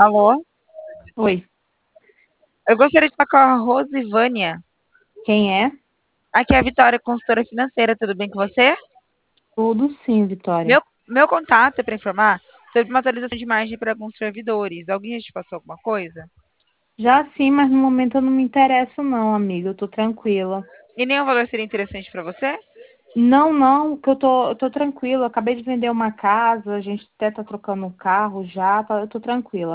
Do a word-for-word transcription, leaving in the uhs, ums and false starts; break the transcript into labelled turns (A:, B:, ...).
A: Alô?
B: Oi,
A: Eu gostaria de falar com a Rosivânia.
B: quem é?
A: Aqui é a Vitória, consultora financeira. Tudo bem com você?
B: Tudo sim, Vitória.
A: Meu, meu contato é para informar sobre uma atualização de margem para alguns servidores. Alguém já te passou alguma coisa?
B: Já sim, mas no momento eu não me interesso não, amiga. Eu tô tranquila.
A: E nenhum valor seria interessante para você?
B: Não, não, que eu tô, eu tô tranquila. Eu acabei de vender uma casa, a gente até tá trocando um carro já, tá- eu tô tranquila.